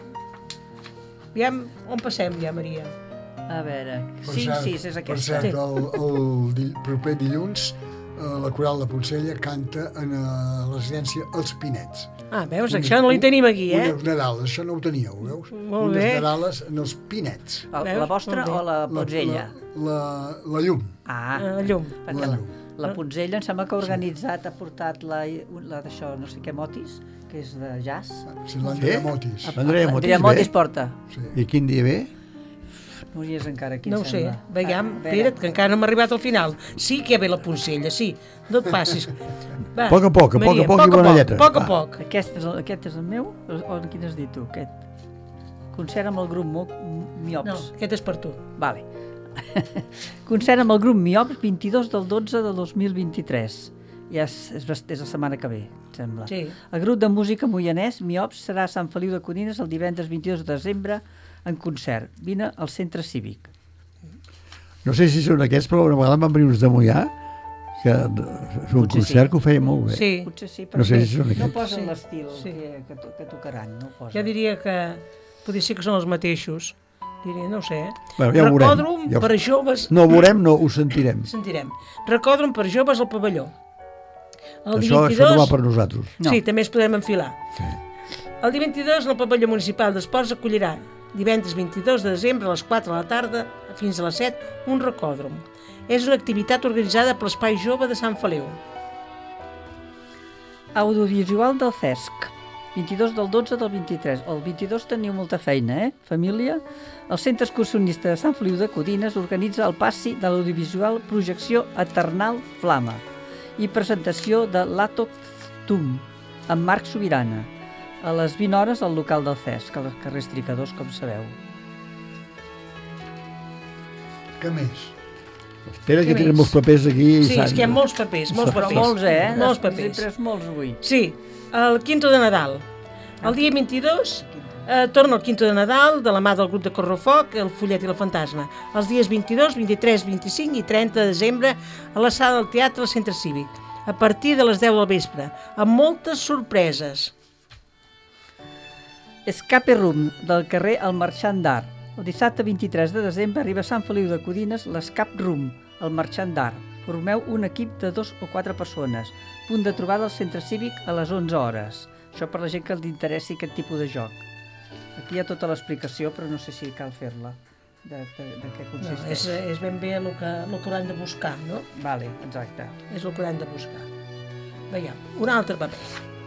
Aviam, on passem ja, Maria? A veure, Per 5, cert, 6 és Per aquesta. cert, el proper dilluns la Coral de Poncella canta en la residència Els Pinets. Ah, veus, això no li tenim aquí, Unes Nadales, això no ho teníeu, veus? Molt bé. Unes Nadales en Els Pinets. La vostra o la Poncella? La llum. Ah, La llum. perquè La llum. la Poncella em sembla que ha portat la d'això, no sé què, Motis, que és de jazz. Sí, l'Andrea Motis. Andrea Motis Andrea Motis ve? porta. Sí. I quin dia ve? No hi és encara aquí, No em ho sé, sembla. veiem, A veure. espera't, que encara no hem arribat al final. Sí que hi ha bé la Poncella, sí, no et passis. Va, A poc a poc, Maria, i bona lletra. A poc a Va. poc. Aquest és el meu? O quin has dit tu? Aquest? Concert amb el grup Miops. No, aquest és per tu. Vale. Concert amb el grup Miops 22 del 12 de 2023. Ja és la setmana que ve, em sembla. Sí. El grup de música moianès Miops serà a Sant Feliu de Codines el divendres 22 de desembre en concert. Vine al centre cívic. No sé si són aquests, però una vegada van venir uns de Moià que fer un Potser concert sí. que ho feia molt bé. Sí, Potser sí, No sé si són no aquests. posen Sí. l'estil Sí. que tocaran. No posen. ja diria que podria ser que són els mateixos. Diria, no ho sé, Bueno, ja ho veurem. Recòdrom Ja ho- per joves... No ho veurem, no ho sentirem. Sentirem. Recòdrom per joves al pavelló. El dia Això no va per nosaltres. No. Sí, també es podrem enfilar. Sí. El dia 22, el pavelló municipal d'esports acollirà divendres 22 de desembre a les 4 de la tarda fins a les 7 un recòdrom. És una activitat organitzada per l'Espai Jove de Sant Feliu. Audiovisual del CESC, 22 del 12 del 23. El 22 teniu molta feina, família? El Centre Excursionista de Sant Feliu de Codines organitza el passi de l'audiovisual projecció Eternal Flama i presentació de l'Atoc Tum amb Marc Sobirana a les 20 hores al local del CESC, al carrer Estricadors, com sabeu. Què més? Espera que Què tenen més? molts papers aquí. Sí, és que hi ha molts papers, molts Però papers. molts, Molts He papers. pres molts avui. Sí, el quinto de Nadal. El dia 22 torna el Quinto de Nadal, de la mà del grup de Correfoc, el Follet i la Fantasma. Els dies 22, 23, 25 i 30 de desembre a la sala del teatre del Centre Cívic, a partir de les 10 del vespre, amb moltes sorpreses. Escape Room, del carrer El Marxant d'Art. El dissabte 23 de desembre arriba a Sant Feliu de Codines l'Escape Room, el Marxant d'Art. Formeu un equip de 2 o 4 persones. Punt de trobada al Centre Cívic a les 11 hores. Això per la gent que li interessi aquest tipus de joc. Aquí hi ha tota l'explicació, però no sé si cal fer-la, de què consisteix. No, és ben bé el que hauran de buscar, no? Vale, exacte. És el que hauran de buscar. Veiem, un altre paper.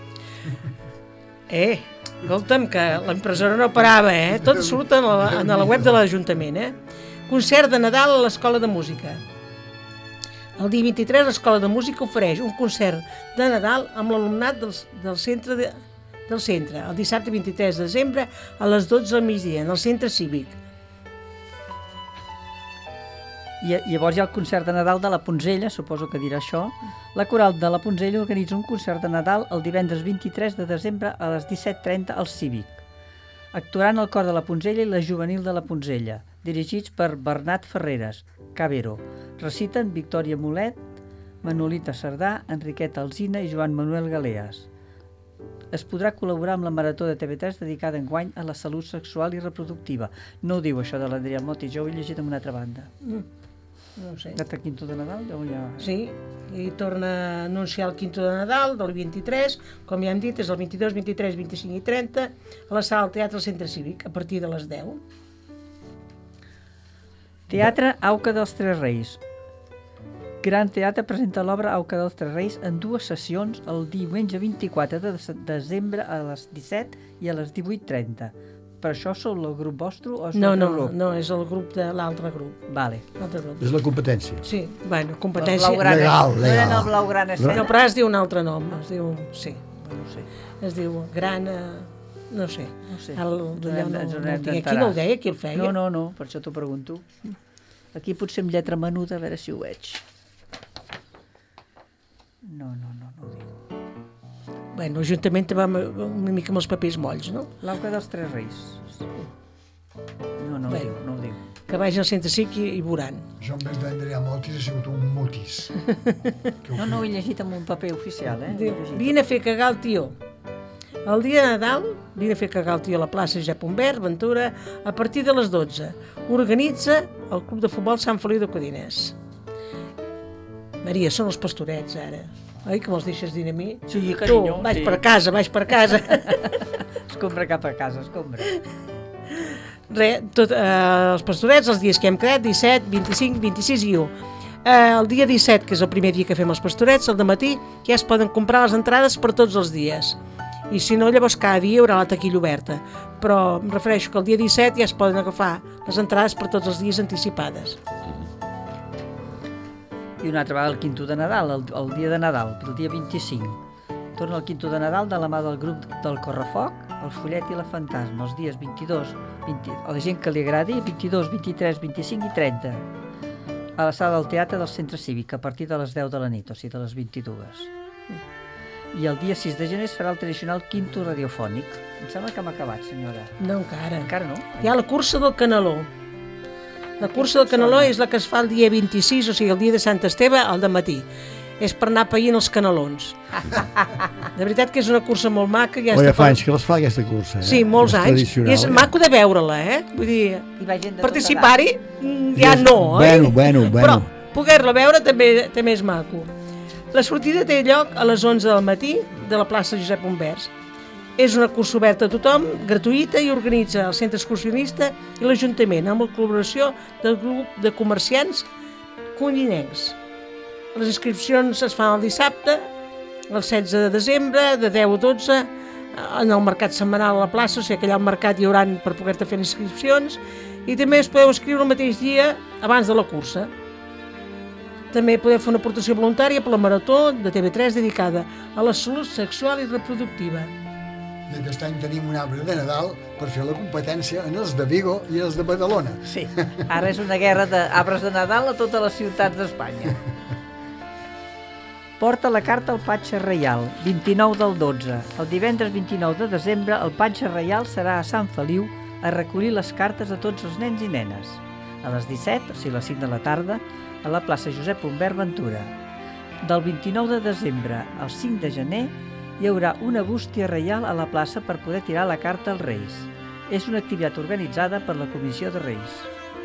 Escolta'm, que la impressora no parava, Tot surt en la web de l'Ajuntament, Concert de Nadal a l'Escola de Música. El dia 23 l'Escola de Música ofereix un concert de Nadal amb l'alumnat del centre, el dissabte 23 de desembre a les 12 del migdia, en el Centre Cívic. I llavors hi ha el concert de Nadal de la Poncella, suposo que dirà això. La Coral de la Poncella organitza un concert de Nadal el divendres 23 de desembre a les 17:30 al Cívic. Actuaran el cor de la Poncella i la juvenil de la Poncella, dirigits per Bernat Ferreres, Cabero. Reciten Victòria Molet, Manolita Cerdà, Enriqueta Alsina i Joan Manuel Galeas. Es podrà col·laborar amb la Marató de TV3 dedicada enguany a la salut sexual i reproductiva. No ho diu això de l'Adrià Moti, jo ho he llegit en una altra banda. No ho sé. Data Quinto de Nadal? Sí, i torna a anunciar el Quinto de Nadal del 23, com ja hem dit, és el 22, 23, 25 i 30, a la sala del Teatre del Centre Cívic, a partir de les 10. Teatre Auca dels Tres Reis. Gran Teatre presenta l'obra Auca dels Tres Reis en 2 sessions el diumenge 24 de desembre a les 17 i a les 18:30. Per això sou el grup vostre o és l'altre grup? No, és el grup de l'altre grup. Vale. L'altre grup. És la competència. Sí, bueno, competència... Legal. No eren el Blaugrana No, Escena? però es diu un altre nom, es diu... Sí, No sé. es diu Grana... No sé. No sé. Aquí no ho deia, qui el feia? No, per això t'ho pregunto. Aquí potser amb lletra menuda, a veure si ho veig. No ho diu. Bueno, l'Ajuntament va una mica amb els papers molls, no? L'Auca dels Tres Reis. No ho diu. Que vagin al Centre Cívic i veuran. Jo en vez d'Andrea Motis he sigut un Mutis. No ho he llegit amb un paper oficial, Diu, vine a fer cagar el tió. El dia de Nadal, vine a fer cagar el tió a la plaça Josep Humbert, Ventura, a partir de les 12. Organitza el Club de Futbol Sant Feliu de Codines. Maria, són els pastorets, ara. Oi, que me'ls deixes dir a mi? Sí, carinyo. Tu, vaig per casa. Escombra cap a casa, escombra. Els pastorets, els dies que hem quedat, 17, 25, 26 i 1. El dia 17, que és el primer dia que fem els pastorets, al dematí, ja es poden comprar les entrades per tots els dies. I si no, llavors cada dia hi haurà la taquilla oberta. Però em refereixo que el dia 17 ja es poden agafar les entrades per tots els dies anticipades. I una altra vegada el Quinto de Nadal, el dia de Nadal, el dia 25. Torna el Quinto de Nadal de la mà del grup del Correfoc, el Follet i la Fantasma, els dies 22, a la gent que li agradi, 22, 23, 25 i 30, a la sala del Teatre del Centre Cívic, a partir de les 10 de la nit, o sigui, de les 22. I el dia 6 de gener es farà el tradicional Quinto radiofònic. Em sembla que hem acabat, senyora. No, encara. Encara no? Hi ha la cursa del Caneló. La cursa del Caneló és la que es fa el dia 26, o sigui, el dia de Sant Esteve, al dematí. És per anar païnt els canelons. De veritat que és una cursa molt maca. Ja ja fa anys que les fa, aquesta cursa. Sí, molts anys. I és maco de veure-la, Vull dir, participar-hi ja no, oi? Bueno. Però poder-la veure també és maco. La sortida té lloc a les 11 del matí de la plaça Josep Humbert. És una cursa oberta a tothom, gratuïta, i organitza el Centre Excursionista i l'Ajuntament, amb la col·laboració del grup de comerciants codinencs. Les inscripcions es fan el dissabte, el 16 de desembre, de 10 a 12, en el mercat setmanal a la plaça, o sigui que allà al mercat hi haurà per poder-te fer inscripcions, i també es podeu inscriure el mateix dia abans de la cursa. També podeu fer una aportació voluntària per la Marató de TV3 dedicada a la salut sexual i reproductiva. I aquest any tenim un arbre de Nadal per fer la competència en els de Vigo i els de Badalona. Sí, ara és una guerra d'arbres de Nadal a totes les ciutats d'Espanya. Porta la carta al Patge Reial, 29 del 12. El divendres 29 de desembre, el Patge Reial serà a Sant Feliu a recollir les cartes a tots els nens i nenes. A les 17, o sigui, a les 5 de la tarda, a la plaça Josep Humbert Ventura. Del 29 de desembre al 5 de gener hi haurà una bústia reial a la plaça per poder tirar la carta als Reis. És una activitat organitzada per la Comissió de Reis.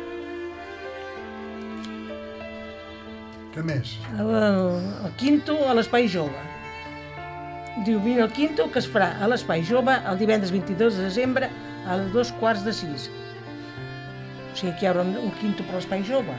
Què més? El quinto a l'Espai Jove. Diu, vine el quinto que es farà a l'Espai Jove el divendres 22 de desembre a les 2:15. O sigui que hi haurà un quinto per l'Espai Jove.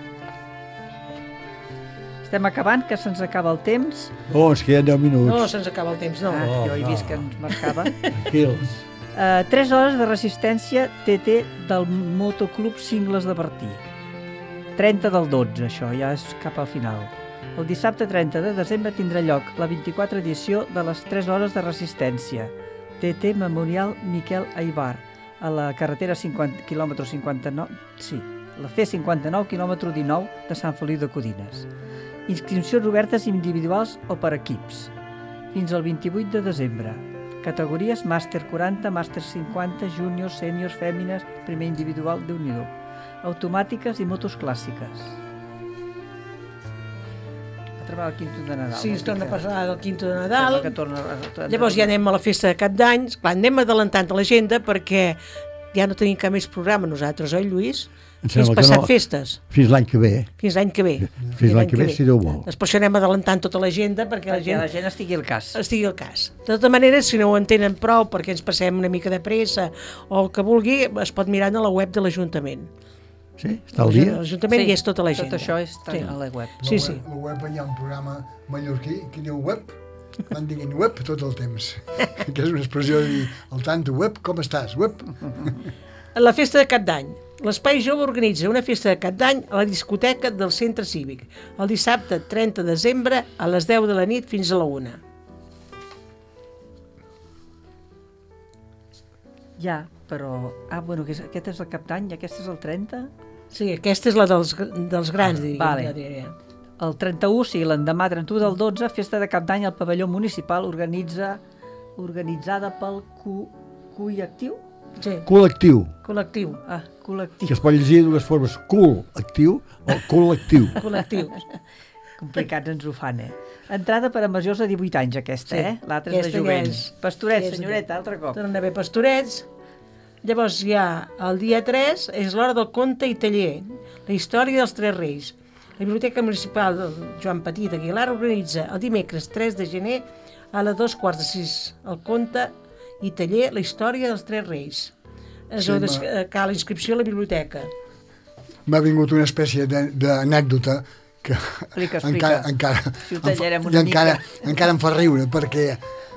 Estem acabant, que se'ns acaba el temps. Oh, ens queden 10 minuts. No, se'ns acaba el temps, no. Jo he vist que ens marcava. Tranquils. 3 hores de resistència TT del Motoclub Cingles de Bertí. 30 del 12, això, ja és cap al final. El dissabte 30 de desembre tindrà lloc la 24 edició de les 3 hores de resistència. TT Memorial Miquel Aibar, a la carretera 50 km 59, sí, la C59 km 19 de Sant Feliu de Codines. Inscripcions obertes individuals o per equips. Fins al 28 de desembre. Categories Màster 40, Màster 50, Júniors, Sèniors, Fèmines, Primer Individual, Déu-n'hi-do. Automàtiques i motos clàssiques. A treballar el quinto de Nadal. Sí, es torna a passar el quinto de Nadal. Nadal. Llavors ja anem a la festa de Cap d'Any. Clar, anem adelantant l'agenda perquè ja no tenim cap més programa nosaltres, oi, Lluís? Fins passat festes. Fins l'any que ve. Fins l'any que ve. Fins l'any que ve, si Déu vol. Després això anem adelantant tota l'agenda perquè la Perquè la gent gent estigui al cas. estigui al cas. De tota manera, si no ho entenen prou perquè ens passem una mica de pressa o el que vulgui, es pot mirar a la web de l'Ajuntament. Sí? Està al dia? L'Ajuntament hi és tota l'agenda. Tot això està Sí. a la web. Sí, sí. La web, hi ha un programa mallorquí que diu web, van dient web tot el temps, que és una expressió de dir, al tanto, web, com estàs, web? La festa de Cap d'Any. L'Espai Jove organitza una festa de Cap d'Any a la discoteca del Centre Cívic, el dissabte 30 de desembre a les 10 de la nit fins a la 1. Ja, però... bueno, aquest és el Cap d'Any i aquest és el 30? Sí, aquesta és la dels grans, diríem. Vale. Ja diria. El 31, o sigui, l'endemà 31 del 12, festa de Cap d'Any al pavelló municipal organitzada pel CUI-actiu? Sí, Col·lectiu, col·lectiu. Col·lectiu. que es pot llegir de dues formes, col·actiu o col·lectiu. Col·lectiu. Complicats ens ho fan, Entrada per a majors de 18 anys, aquesta, Sí, L'altra és de aquesta ja jovent. és- Pastorets, ja és senyoreta, altre cop. Tornen a haver pastorets. Llavors hi ha el dia 3, és l'hora del conte i taller, la història dels Tres Reis. La Biblioteca Municipal del Joan Petit Aguilar organitza el dimecres 3 de gener a les 5:15 el conte i taller la història dels Tres Reis. Es Sí, heu de cal inscripció a la biblioteca. M'ha vingut una espècie d'anècdota que Explica. encara Si ho tallarem una encara em fa riure perquè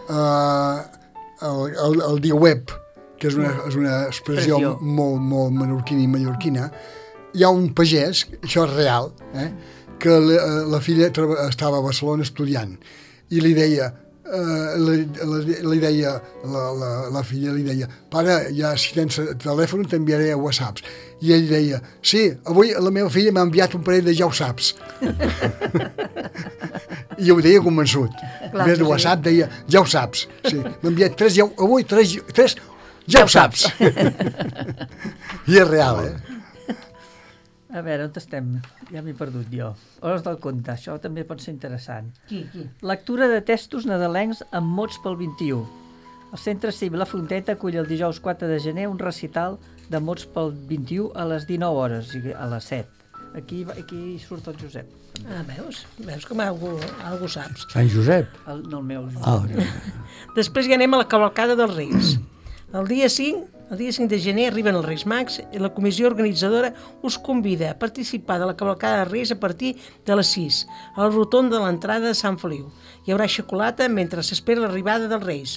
el dir web, que és una expressió molt menorquina i mallorquina, hi ha un pagès, això és real, que la filla estava a Barcelona estudiant i li deia la filla li deia, pare, ja si tens telèfon t'enviaré a whatsapps. I ell deia, sí, avui la meva filla m'ha enviat un parell de ja ho saps. I ho deia convençut. Clar, A més de sí. whatsapp deia, ja ho saps. Sí, m'ha enviat tres ja ho saps. I és real, A veure, on estem? Ja m'he perdut jo. Hores del conte, això també pot ser interessant. Qui? Lectura de textos nadalencs amb mots pel 21. El Centre Cívic La Fonteta acull el dijous 4 de gener un recital de mots pel 21 a les 19 hores, o sigui, a les 7. Aquí surt el Josep. Veus com algú saps. Sant Josep. No el meu Josep. Ah, Després ja anem a la cavalcada dels Reis. El dia 5 de gener arriben els Reis Mags i la comissió organitzadora us convida a participar de la cavalcada dels Reis a partir de les 6, al rotonda de l'entrada de Sant Feliu. Hi haurà xocolata mentre s'espera l'arribada dels Reis.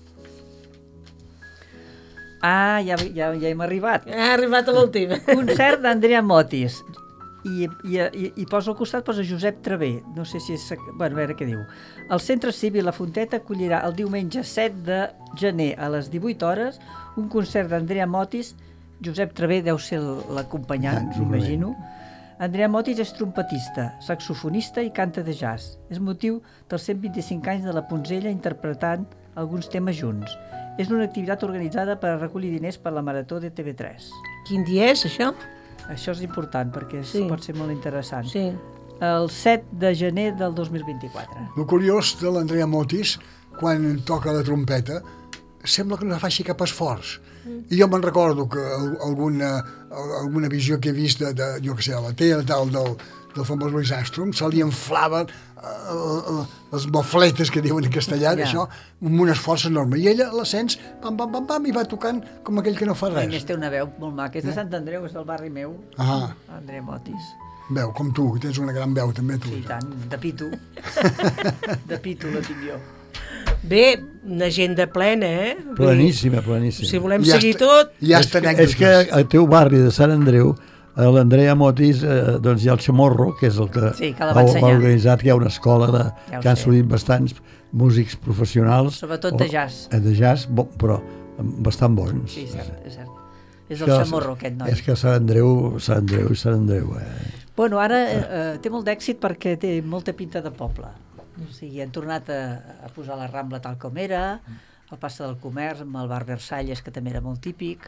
Ah, ja hem arribat. Ha arribat a l'últim. Concert d'Andrea Motis. I posa al costat Josep Travé. No sé si és... Bueno, a veure què diu. El Centre Cívic La Fonteta acollirà el diumenge 7 de gener a les 18 hores un concert d'Andrea Motis. Josep Travé deu ser l'acompanyant, m'imagino. Andrea Motis és trompetista, saxofonista i canta de jazz. És motiu dels 125 anys de la Punzella interpretant alguns temes junts. És una activitat organitzada per a recollir diners per la Marató de TV3. Quin dia és, això? Això és important perquè Sí. pot ser molt interessant. Sí. El 7 de gener del 2024. El curiós de l'Andrea Motis, quan toca la trompeta, sembla que no faci cap esforç. I jo me'n recordo que alguna visió que he vist jo que sé, a la tele tal, del famós Louis Armstrong, se li inflaven les mofletes que diuen en castellà, això, amb un esforç enorme. I ella, a l'ascens, pam, pam, pam, pam, i va tocant com aquell que no fa A res. més té una veu molt maca. És de Sant Andreu, és del barri meu. Ah, Andrea Motis. veu, com tu, que tens una gran veu també, tu. I tant, de pito. De pito la tinc jo. Bé, una agenda plena, eh? Vull dir, Planíssima, planíssima. si volem Ja seguir està- tot... Ja És està és que al teu barri de Sant Andreu, a l'Andrea Motis, doncs hi ha el Chamorro, que és el que Sí, que la va ensenyar. organitzat, que hi ha una escola Ja ho que han sé. sortit bastants músics professionals. Sobretot de jazz. De jazz, però bastant bons. Sí, cert, és cert. És Que el Chamorro, aquest noi. És que Sant Andreu. Bueno, ara té molt d'èxit perquè té molta pinta de poble. O sigui, han tornat a posar la Rambla tal com era, el Passa del Comerç amb el bar Versalles, que també era molt típic,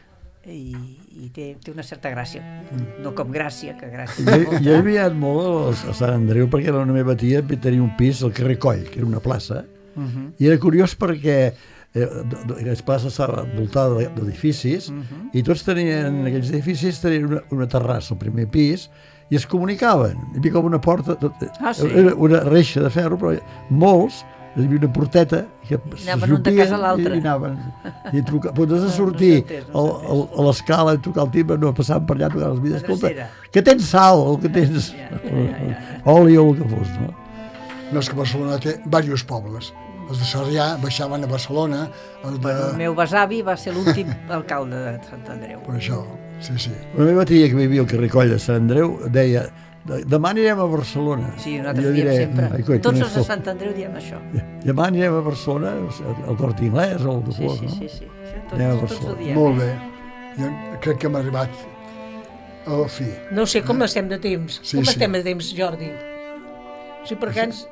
i té una certa gràcia. No com Gràcia, que Gràcia... Jo he enviat molt a Sant Andreu perquè la meva tia tenia un pis al carrer Coll, que era una plaça, i era curiós perquè aquesta plaça estava envoltada d'edificis i tots tenien, aquells edificis tenien una terrassa al primer pis i es comunicaven, hi havia com una porta, sí. era una reixa de ferro, però molts, hi havia una porteta que anaven un de casa a l'altre. i anaven i podies de sortir no a l'escala i trucar el timbre, no, passaven per allà a tocar les vides, escolta, Drecera. que tens sal, o que tens oli o el que fos, no? No, és que Barcelona té diversos pobles. Els de Sarrià baixaven a Barcelona, els de... El meu besavi va ser l'últim alcalde de Sant Andreu. Per això, sí. La meva tia, que vivia al carrer Coll de Sant Andreu, deia: demà anirem a Barcelona. Sí, I nosaltres jo diem diré, sempre. "Ai, coi, Tots quin els de esforç." Sant Andreu diem això. Demà anirem a Barcelona, al Corte Inglés o el que Sí, fos, sí, no? sí, sí. Anem a Tots ho Barcelona. diem. Molt bé. Jo crec que hem arribat a la fi. No sé com estem de temps. Sí, Com sí. estem de temps, Jordi? Sí, perquè ens...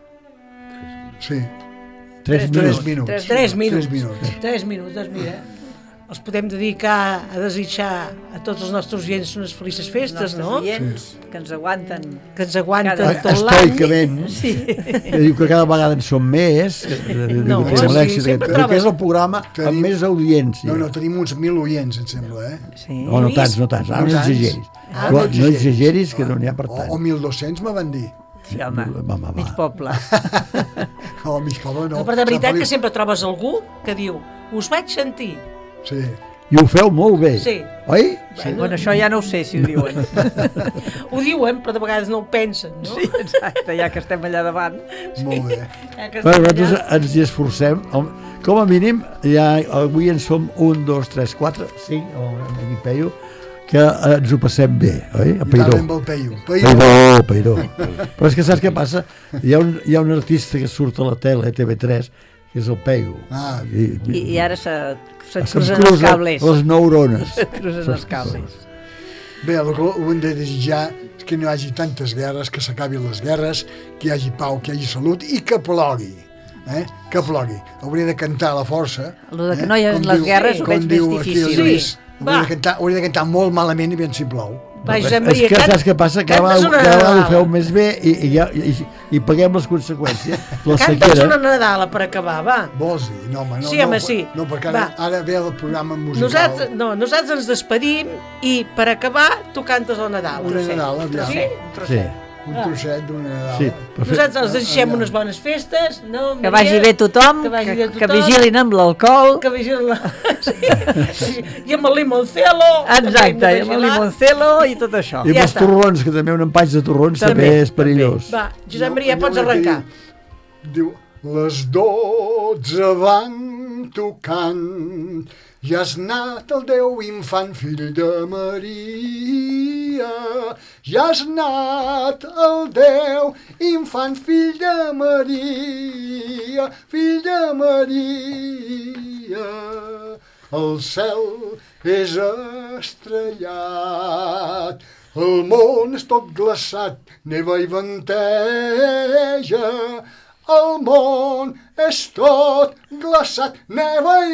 Sí. 3 3 minuts. minuts. 3 minuts. 3 minuts. 3 minuts, doncs mira. Els podem dedicar a desitjar a tots els nostres oients unes felices festes, no? Els oients que ens aguanten. Que ens aguanten Cada- tot l'any. Estoicament, Sí. que diu que cada vegada en som més, No, que tenim sí, l'èxit, sempre diu que trobes- és el programa amb Tenim- més audiència. No, tenim uns 1.000 oients, em sembla, eh? Sí. No, no tants, ara No no tants. exageris. Ah, No exageris, que no n'hi ha per O tant. 1.200 me van dir. Sí, home, Va. mig poble. O mig poble no. No, però de veritat Sant que Feliu. sempre trobes algú que diu us vaig sentir. Sí. I ho feu molt bé, Sí. oi? Sí, bueno, això ja no ho sé si ho diuen. Ho diuen, però de vegades no ho pensen, no? Sí, exacte, ja que estem allà davant. Molt bé. Ja que Però estem nosaltres allà. ens hi esforcem. Com a mínim, ja avui en som 1, 2, 3, 4, 5, aquí Peyu, que ens ho passem bé, oi? A I Peiró. tant amb el Peyu. Peiró. Però és que saps què passa? Hi ha un artista que surt a la tele, TV3, que és el Peyu. Ah, I ara se'n Se'm cruzen els cruzen cables. les neurones. Se'n cruzen els cables. bé, el que ho hem de desitjar és que no hi hagi tantes guerres, que s'acabin les guerres, que hi hagi pau, que hi hagi salut i que plogui. Que plogui. Hauria de cantar a la força. Lo de que no hi ha Com les diu- guerres ho com veig més diu aquí el difícil. Lluís. Va. Hauria de cantar molt malament i ben si plou. Va, Josep És Maria, que saps què passa? Cada cantes una vegada ho Nadala. feu més bé i paguem les conseqüències. La Canta'ns sequera. una Nadala per acabar, va. Vols dir? No, home, no. Sí, home, sí. No, perquè Va. ara ve el programa musical. Nosaltres ens despedim i per acabar tu cantes la Nadala. Una Nadala, aviam. Sí? Sí, Un trosset d'una Nadala. sí. Nosaltres els desitgem unes bones festes, no? Que Maria? vagi bé tothom, Que vagi bé que tothom. vigilin amb l'alcohol. Que vigilin la... sí. I amb el limoncelo. Exacte, i amb el limoncelo i tot això. I amb Ja els està. torrons, que també un empatx de torrons també, També, és perillós. Va, Josep Maria, No, pots allò que arrencar. Diu, les 12 van tocant, ja has anat el Déu infant, fill de Maria. Ja has anat el Déu infant, fill de Maria, fill de Maria. El cel és estrellat, El món és tot glaçat, neva i venteja. El món és tot glaçat, neva i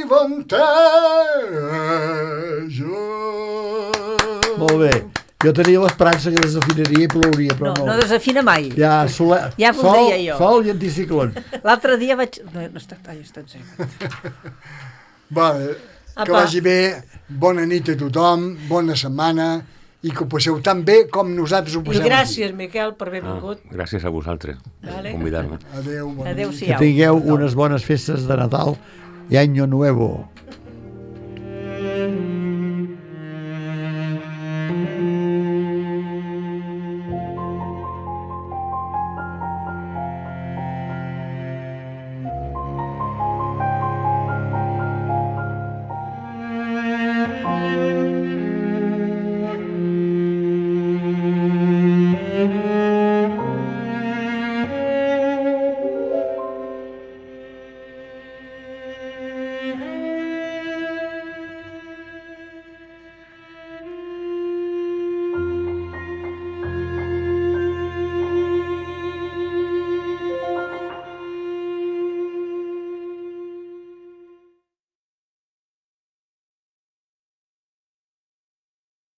venteja. Molt bé. Jo tenia l'esperança que desafinaria i plouria, però no. No desafina mai. Ja, soler, Ja voldria jo. Sol i anticiclon. L'altre dia vaig... No està en sèrio. Vale, que Apa. vagi bé, bona nit a tothom, bona setmana, i que ho passeu tan bé com nosaltres ho I passem gràcies, Miquel, per haver Ah, vingut. gràcies a vosaltres per convidar-me. aquí. Adéu, bona nit. Adéu-siau. Que tingueu unes bones festes de Nadal i Año Nuevo.